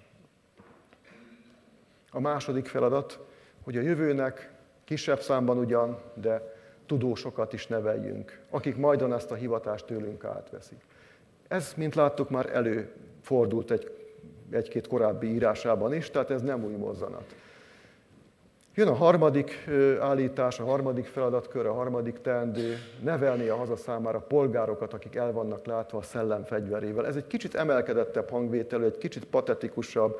A második feladat, hogy a jövőnek kisebb számban ugyan, de tudósokat is neveljünk, akik majdon ezt a hivatást tőlünk átveszik. Ez, mint láttuk, már előfordult egy-két korábbi írásában is, tehát ez nem új mozzanat. Jön a harmadik állítás, a harmadik feladatkör, a harmadik teendő, nevelni a haza számára polgárokat, akik el vannak látva a szellem fegyverével. Ez egy kicsit emelkedettebb hangvételű, egy kicsit patetikusabb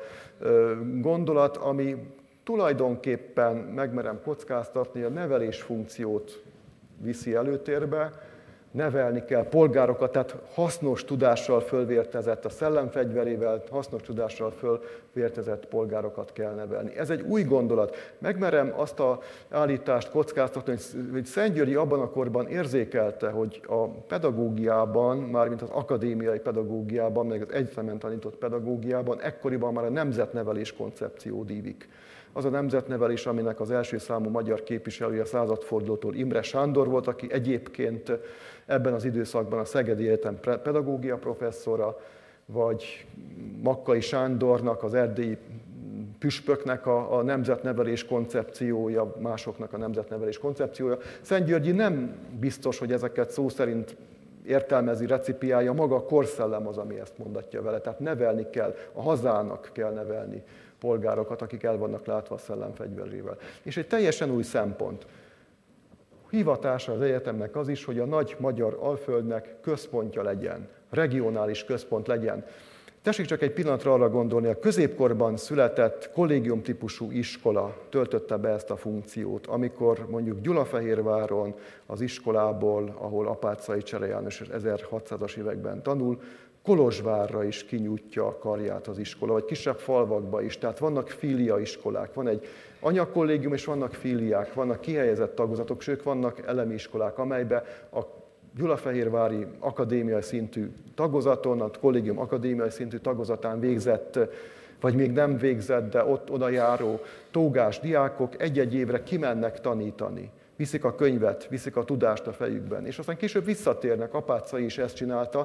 gondolat, ami tulajdonképpen, megmerem kockáztatni, a nevelés funkciót viszi előtérbe. Nevelni kell polgárokat, tehát hasznos tudással fölvértezett a szellemfegyverével, hasznos tudással fölvértezett polgárokat kell nevelni. Ez egy új gondolat. Megmerem azt az állítást kockáztatni, hogy Szentgyörgyi abban a korban érzékelte, hogy a pedagógiában, mármint az akadémiai pedagógiában, meg az egyetemen tanított pedagógiában ekkoriban már a nemzetnevelés koncepció dívik. Az a nemzetnevelés, aminek az első számú magyar képviselője a századfordulótól Imre Sándor volt, aki egyébként ebben az időszakban a Szegedi Egyetem pedagógia professzora, vagy Makkai Sándornak, az erdélyi püspöknek a nemzetnevelés koncepciója, másoknak a nemzetnevelés koncepciója. Szentgyörgyi nem biztos, hogy ezeket szó szerint értelmezi, recipiálja, maga a korszellem az, ami ezt mondatja vele. Tehát nevelni kell, a hazának kell nevelni polgárokat, akik el vannak látva a szellem fegyverével. És egy teljesen új szempont. Hivatása az egyetemnek az is, hogy a nagy magyar Alföldnek központja legyen, regionális központ legyen. Tessék csak egy pillanatra arra gondolni, a középkorban született kollégium-típusú iskola töltötte be ezt a funkciót, amikor mondjuk Gyulafehérváron az iskolából, ahol Apáczai Csere János 1600-as években tanul, Kolozsvárra is kinyújtja a karját az iskola, vagy kisebb falvakba is. Tehát vannak fíliaiskolák, van egy anyakollégium, és vannak fíliák, vannak kihelyezett tagozatok, sőt vannak elemi iskolák, amelybe a gyulafehérvári akadémiai szintű tagozaton, a kollégium akadémiai szintű tagozatán végzett, vagy még nem végzett, de ott oda járó tógás diákok egy-egy évre kimennek tanítani. Viszik a könyvet, viszik a tudást a fejükben, és aztán később visszatérnek, Apáczai is ezt csinálta.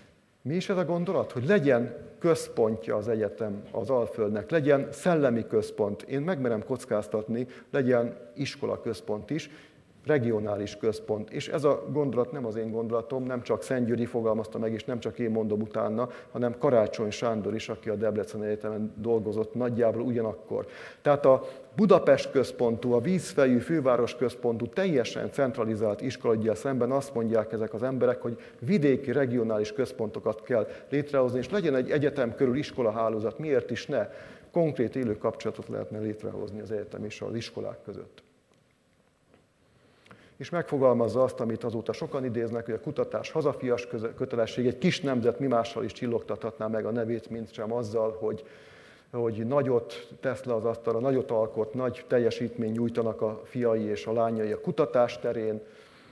Mi is ez a gondolat? Hogy legyen központja az egyetem az Alföldnek, legyen szellemi központ. Én megmerem kockáztatni, legyen iskola központ is, regionális központ. És ez a gondolat nem az én gondolatom, nem csak Szentgyörgyi fogalmazta meg, és nem csak én mondom utána, hanem Karácsony Sándor is, aki a Debreceni Egyetemen dolgozott nagyjából ugyanakkor. Tehát a Budapest központú, a vízfejű főváros központú, teljesen centralizált iskolaüggyel szemben azt mondják ezek az emberek, hogy vidéki regionális központokat kell létrehozni, és legyen egy egyetem körül iskolahálózat, miért is ne? Konkrét élő kapcsolatot lehetne létrehozni az egyetem és az iskolák között. és megfogalmazza azt, amit azóta sokan idéznek, hogy a kutatás hazafias kötelesség, egy kis nemzet mi mással is csillogtathatná meg a nevét, mint sem azzal, hogy nagyot tesz le az asztalra, nagyot alkot, nagy teljesítményt nyújtanak a fiai és a lányai a kutatás terén,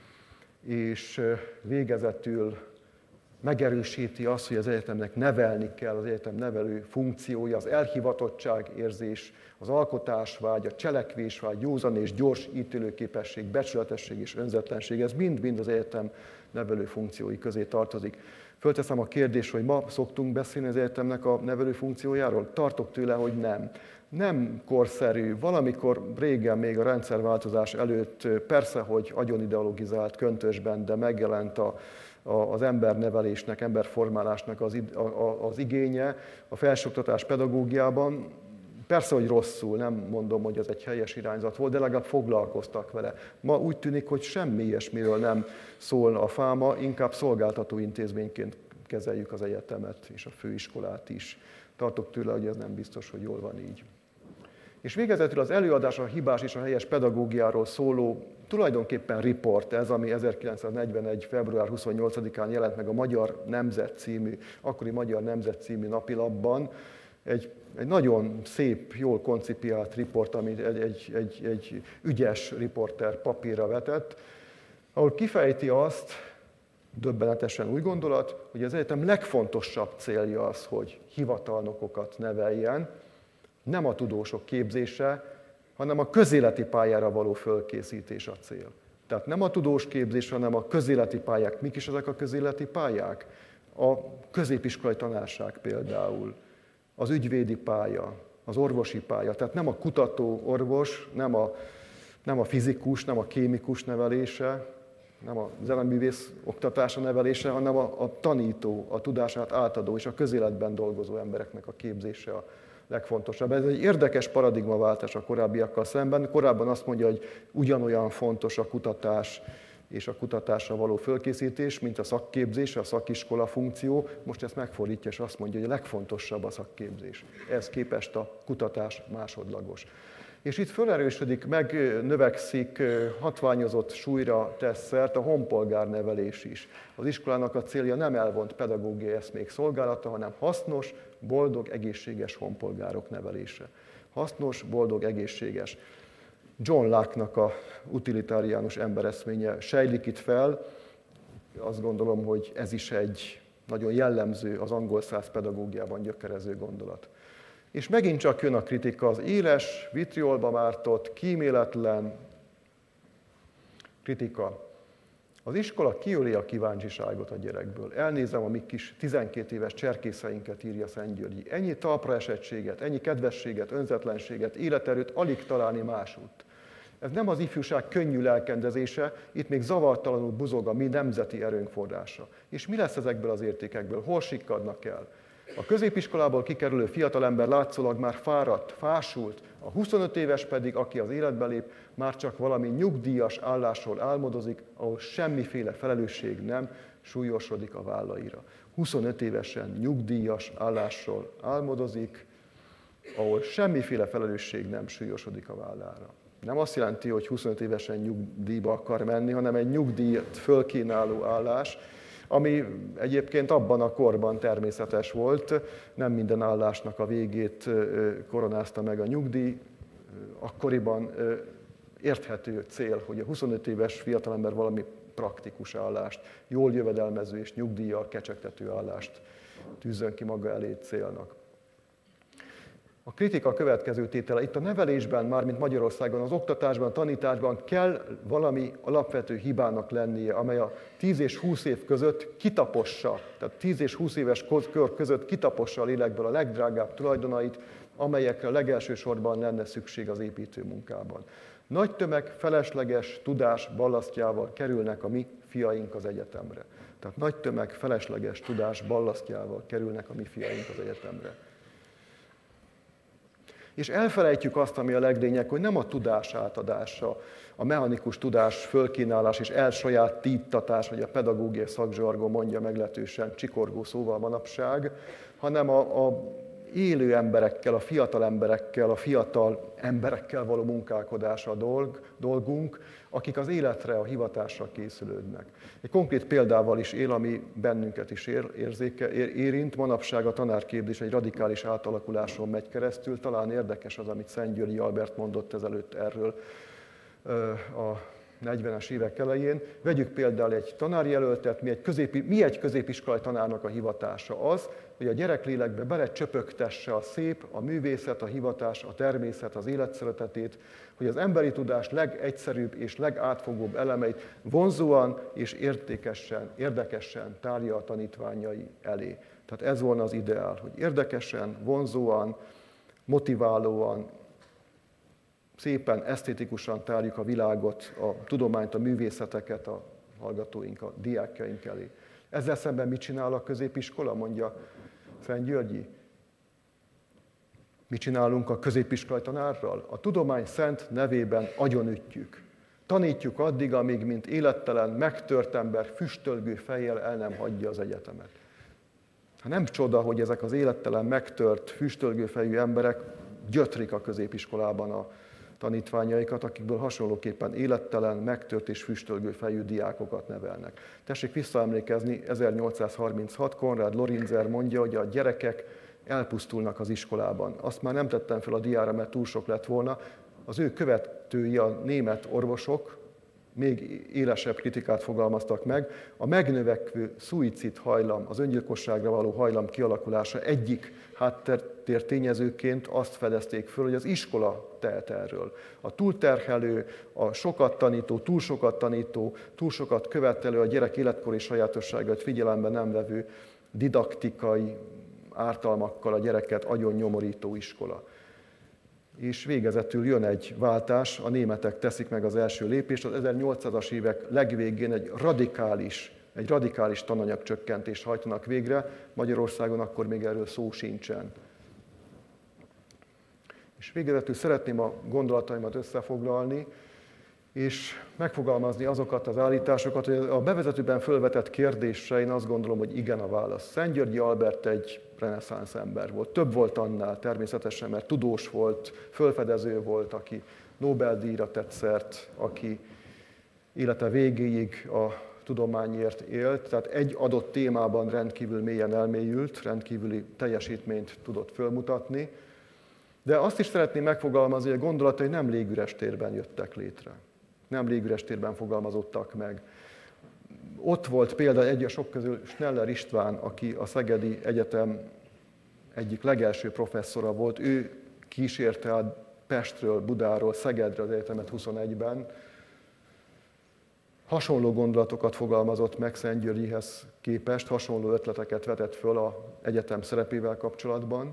és végezetül megerősíti azt, hogy az egyetemnek nevelni kell, az egyetem nevelő funkciója, az elhivatottság érzés, az alkotásvágy, a cselekvésvágy, józan és gyors ítélőképesség, becsületesség és önzetlenség, ez mind-mind az egyetem nevelő funkciói közé tartozik. Fölteszem a kérdést, hogy ma szoktunk beszélni az egyetemnek a nevelő funkciójáról? Tartok tőle, hogy nem. Nem korszerű, valamikor régen, még a rendszerváltozás előtt persze, hogy agyonideologizált köntösben, de megjelent az embernevelésnek, emberformálásnak az igénye a felsőoktatás pedagógiában. Persze, hogy rosszul, nem mondom, hogy ez egy helyes irányzat volt, de legalább foglalkoztak vele. Ma úgy tűnik, hogy semmi ilyesmiről nem szól a fáma, inkább szolgáltató intézményként kezeljük az egyetemet és a főiskolát is. Tartok tőle, hogy ez nem biztos, hogy jól van így. És végezetül az előadás a hibás és a helyes pedagógiáról szóló tulajdonképpen riport, ez, ami 1941. február 28-án jelent meg a Magyar Nemzet című, akkori Magyar Nemzet című napilapban. Egy nagyon szép, jól koncipiált riport, amit egy ügyes riporter papírra vetett, ahol kifejti azt, döbbenetesen új gondolat, hogy az egyetem legfontosabb célja az, hogy hivatalnokokat neveljen, nem a tudósok képzése, hanem a közéleti pályára való fölkészítés a cél. Tehát nem a tudós képzés, hanem a közéleti pályák. Mik is ezek a közéleti pályák? A középiskolai tanárság például, az ügyvédi pálya, az orvosi pálya. Tehát nem a kutató orvos, nem a fizikus, nem a kémikus nevelése, nem a zeneművész oktatása nevelése, hanem a tanító, a tudását átadó és a közéletben dolgozó embereknek a képzése a legfontosabb. Ez egy érdekes paradigmaváltás a korábbiakkal szemben. Korábban azt mondja, hogy ugyanolyan fontos a kutatás és a kutatásra való fölkészítés, mint a szakképzés, a szakiskola funkció. Most ezt megfordítja, és azt mondja, hogy a legfontosabb a szakképzés. Ehhez képest a kutatás másodlagos. És itt felerősödik, megnövekszik, hatványozott súlyra tesz szert a honpolgárnevelés is. Az iskolának a célja nem elvont pedagógiai eszmék szolgálata, hanem hasznos, boldog, egészséges honpolgárok nevelése. Hasznos, boldog, egészséges. John Locke-nak a utilitáriánus embereszménye sejlik itt fel. Azt gondolom, hogy ez is egy nagyon jellemző, az angol száz pedagógiában gyökerező gondolat. És megint csak jön a kritika, az éles, vitriolba mártott, kíméletlen kritika. Az iskola kiöli a kíváncsiságot a gyerekből. Elnézem a mi kis 12 éves cserkészeinket, írja Szentgyörgyi. Ennyi talpraesettséget, ennyi kedvességet, önzetlenséget, életerőt alig találni másút. Ez nem az ifjúság könnyű lelkendezése, itt még zavartalanul buzog a mi nemzeti erőnk forrása. És mi lesz ezekből az értékekből? Hol sikkadnak el? A középiskolából kikerülő fiatalember látszólag már fáradt, fásult, a 25 éves pedig, aki az életbe lép, már csak valami nyugdíjas állásról álmodozik, ahol semmiféle felelősség nem súlyosodik a vállaira. 25 évesen nyugdíjas állásról álmodozik, ahol semmiféle felelősség nem súlyosodik a vállára. Nem azt jelenti, hogy 25 évesen nyugdíjba akar menni, hanem egy nyugdíjat fölkínáló állás, ami egyébként abban a korban természetes volt, nem minden állásnak a végét koronázta meg a nyugdíj, akkoriban érthető cél, hogy a 25 éves fiatalember valami praktikus állást, jól jövedelmező és nyugdíjjal kecsegtető állást tűzzön ki maga elé célnak. A kritika következő tétele. Itt a nevelésben, mármint Magyarországon, az oktatásban, a tanításban kell valami alapvető hibának lennie, amely a 10 és 20 év között kitapossa, tehát 10 és 20 éves kör között kitapossa a lélekből a legdrágább tulajdonait, amelyekre a legelső sorban lenne szükség az építőmunkában. Nagy tömeg felesleges tudás ballasztjával kerülnek a mi fiaink az egyetemre. Tehát nagy tömeg felesleges tudás ballasztjával kerülnek a mi fiaink az egyetemre. És elfelejtjük azt, ami a leglényeg, hogy nem a tudás átadása, a mechanikus tudás fölkínálás és elsajátíttatás, vagy a pedagógiai szakzsargon mondja meglehetősen csikorgó szóval manapság, hanem a élő emberekkel, a fiatal emberekkel való munkálkodás a dolgunk, akik az életre, a hivatásra készülődnek. Egy konkrét példával is él, ami bennünket is érint. Manapság a tanárképzés egy radikális átalakuláson megy keresztül. Talán érdekes az, amit Szent-Györgyi Albert mondott ezelőtt erről a 40-es évek elején. Vegyük például egy tanárjelöltet, mi egy középiskolai tanárnak a hivatása az, hogy a gyereklélekbe belecsöpögtesse a szép, a művészet, a hivatás, a természet, az életszeretetét, hogy az emberi tudás legegyszerűbb és legátfogóbb elemeit vonzóan és érdekesen tárja a tanítványai elé. Tehát ez volna az ideál, hogy érdekesen, vonzóan, motiválóan, szépen, esztétikusan tárjuk a világot, a tudományt, a művészeteket a hallgatóink, a diákjaink elé. Ezzel szemben mit csinál a középiskola, mondja Szent-Györgyi? Mit csinálunk a középiskolai tanárral? A tudomány szent nevében agyonütjük. Tanítjuk addig, amíg, mint élettelen, megtört ember füstölgő fejjel el nem hagyja az egyetemet. Nem csoda, hogy ezek az élettelen, megtört, füstölgő fejű emberek gyötrik a középiskolában a tanítványaikat, akikből hasonlóképpen élettelen, megtört és füstölgő fejű diákokat nevelnek. Tessék visszaemlékezni, 1836 Konrad Lorenzer mondja, hogy a gyerekek elpusztulnak az iskolában. Azt már nem tettem fel a diára, mert túl sok lett volna. Az ő követői, a német orvosok még élesebb kritikát fogalmaztak meg. A megnövekvő szuicid hajlam, az öngyilkosságra való hajlam kialakulása egyik háttér tényezőként azt fedezték föl, hogy az iskola tehet erről. A túlterhelő, a sokat tanító, túl sokat követelő, a gyerek életkori sajátosságait figyelembe nem vevő didaktikai ártalmakkal a gyereket agyon nyomorító iskola. És végezetül jön egy váltás, a németek teszik meg az első lépést, az 1800-as évek legvégén egy radikális tananyagcsökkentést hajtanak végre, Magyarországon akkor még erről szó sincsen. És végezetül szeretném a gondolataimat összefoglalni, és megfogalmazni azokat az állításokat, hogy a bevezetőben fölvetett kérdésre én azt gondolom, hogy igen a válasz. Szent-Györgyi Albert egy reneszánsz ember volt. Több volt annál természetesen, mert tudós volt, fölfedező volt, aki Nobel-díjra tett szert, aki élete végéig a tudományért élt, tehát egy adott témában rendkívül mélyen elmélyült, rendkívüli teljesítményt tudott fölmutatni. De azt is szeretném megfogalmazni, hogy a gondolatai nem légüres térben jöttek létre. Nem légüres térben fogalmazottak meg. Ott volt például egy a sok közül Schneller István, aki a Szegedi Egyetem egyik legelső professzora volt. Ő kísérte át Pestről, Budáról, Szegedre az egyetemet 21-ben. Hasonló gondolatokat fogalmazott meg Szent-Györgyihez képest, hasonló ötleteket vetett föl az egyetem szerepével kapcsolatban.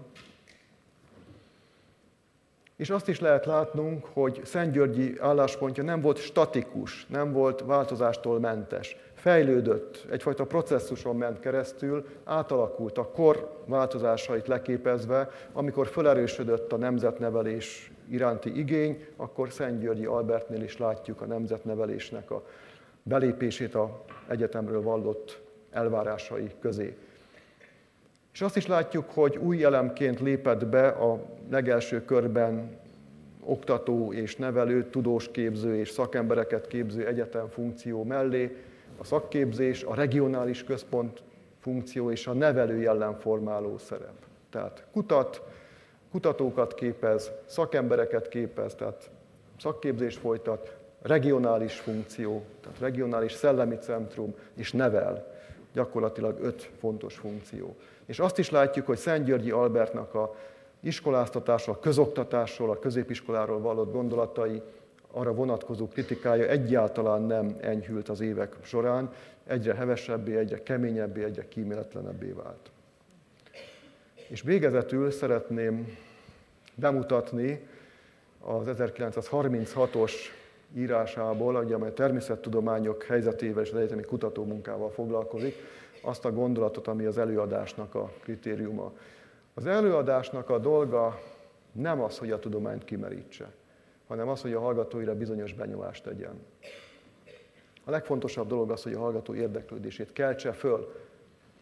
És azt is lehet látnunk, hogy Szent-Györgyi álláspontja nem volt statikus, nem volt változástól mentes. Fejlődött, egyfajta processzuson ment keresztül, átalakult a kor változásait leképezve, amikor felerősödött a nemzetnevelés iránti igény, akkor Szent-Györgyi Albertnél is látjuk a nemzetnevelésnek a belépését az egyetemről vallott elvárásai közé. És azt is látjuk, hogy új elemként lépett be a legelső körben oktató és nevelő, tudósképző és szakembereket képző egyetem funkció mellé a szakképzés, a regionális központ funkció és a nevelő jellemformáló szerep. Tehát kutatókat képez, szakembereket képez, tehát szakképzést folytat, regionális funkció, tehát regionális szellemi centrum, és nevel. Gyakorlatilag 5 fontos funkció. És azt is látjuk, hogy Szent-Györgyi Albertnak a iskoláztatásról, a közoktatásról, a középiskoláról vallott gondolatai, arra vonatkozó kritikája egyáltalán nem enyhült az évek során, egyre hevesebbé, egyre keményebbé, egyre kíméletlenebbé vált. És végezetül szeretném bemutatni az 1936-os írásából, amely a természettudományok helyzetével és az egyetemi kutatómunkával foglalkozik, azt a gondolatot, ami az előadásnak a kritériuma. Az előadásnak a dolga nem az, hogy a tudományt kimerítse, hanem az, hogy a hallgatóira bizonyos benyomást tegyen. A legfontosabb dolog az, hogy a hallgató érdeklődését keltse föl.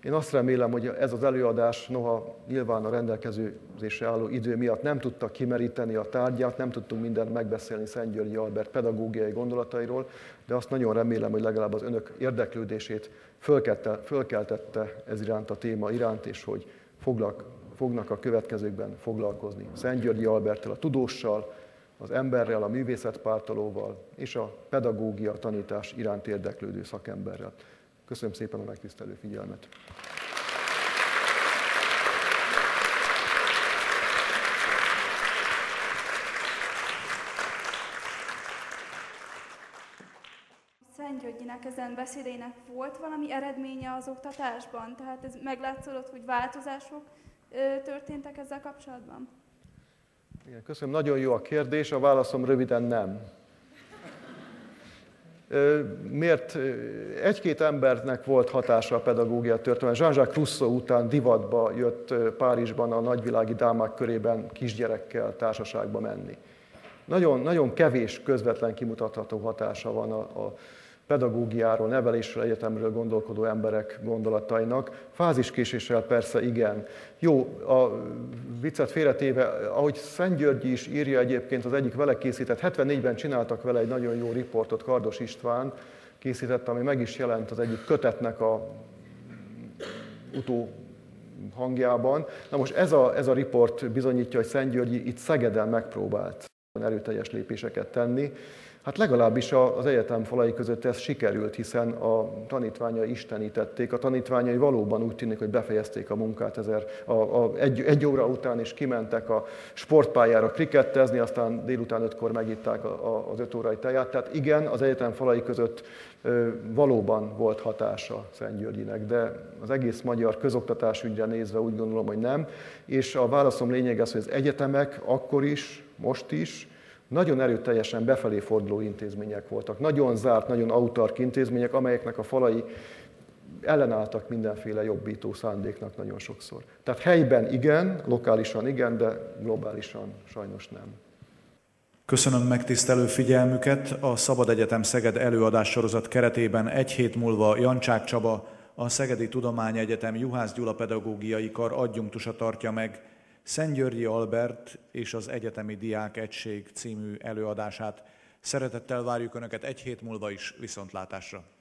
Én azt remélem, hogy ez az előadás, noha nyilván a rendelkezésre álló idő miatt nem tudta kimeríteni a tárgyát, nem tudtunk mindent megbeszélni Szent-Györgyi Albert pedagógiai gondolatairól, de azt nagyon remélem, hogy legalább az önök érdeklődését fölkeltette ez iránt a téma iránt, és hogy fognak a következőkben foglalkozni Szent-Györgyi Alberttel, a tudóssal, az emberrel, a művészetpártolóval és a pedagógia tanítás iránt érdeklődő szakemberrel. Köszönöm szépen a megtisztelő figyelmet! Szent-Györgyinek ezen beszédének volt valami eredménye az oktatásban? Tehát ez meglátszódott, hogy változások történtek ezzel kapcsolatban? Igen, köszönöm, nagyon jó a kérdés, a válaszom röviden nem. Miért? Egy-két embernek volt hatása a pedagógia történelme. Jean-Jacques Rousseau után divatba jött Párizsban a nagyvilági dámák körében kisgyerekkel társaságba menni. Nagyon kevés közvetlen kimutatható hatása van a pedagógiáról, nevelésről, egyetemről gondolkodó emberek gondolatainak. Fáziskéséssel persze igen. Jó, a viccet félretéve, ahogy Szent-Györgyi is írja egyébként, az egyik vele készített, 74-ben csináltak vele egy nagyon jó riportot, Kardos István készítette, ami meg is jelent az egyik kötetnek a utóhangjában. Na most ez a riport bizonyítja, hogy Szent-Györgyi itt Szegeden megpróbált erőteljes lépéseket tenni. Hát legalábbis az egyetem falai között ez sikerült, hiszen a tanítványai istenítették. A tanítványai valóban úgy tűnik, hogy befejezték a munkát egy óra után, és kimentek a sportpályára krikettezni, aztán délután 5-kor megitták az 5 órai teját. Tehát igen, az egyetem falai között valóban volt hatása Szent-Györgyinek, de az egész magyar közoktatás ügyre nézve úgy gondolom, hogy nem. És a válaszom lényeg az, hogy az egyetemek akkor is, most is, nagyon erőteljesen befelé forduló intézmények voltak. Nagyon zárt, nagyon autark intézmények, amelyeknek a falai ellenálltak mindenféle jobbító szándéknak nagyon sokszor. Tehát helyben igen, lokálisan igen, de globálisan sajnos nem. Köszönöm megtisztelő figyelmüket. A Szabad Egyetem Szeged előadássorozat keretében egy hét múlva Jancsák Csaba, a Szegedi Tudományegyetem Juhász Gyula Pedagógiai Kar adjunktusa tartja meg Szent-Györgyi Albert és az Egyetemi Diák Egység című előadását. Szeretettel várjuk Önöket egy hét múlva is, viszontlátásra!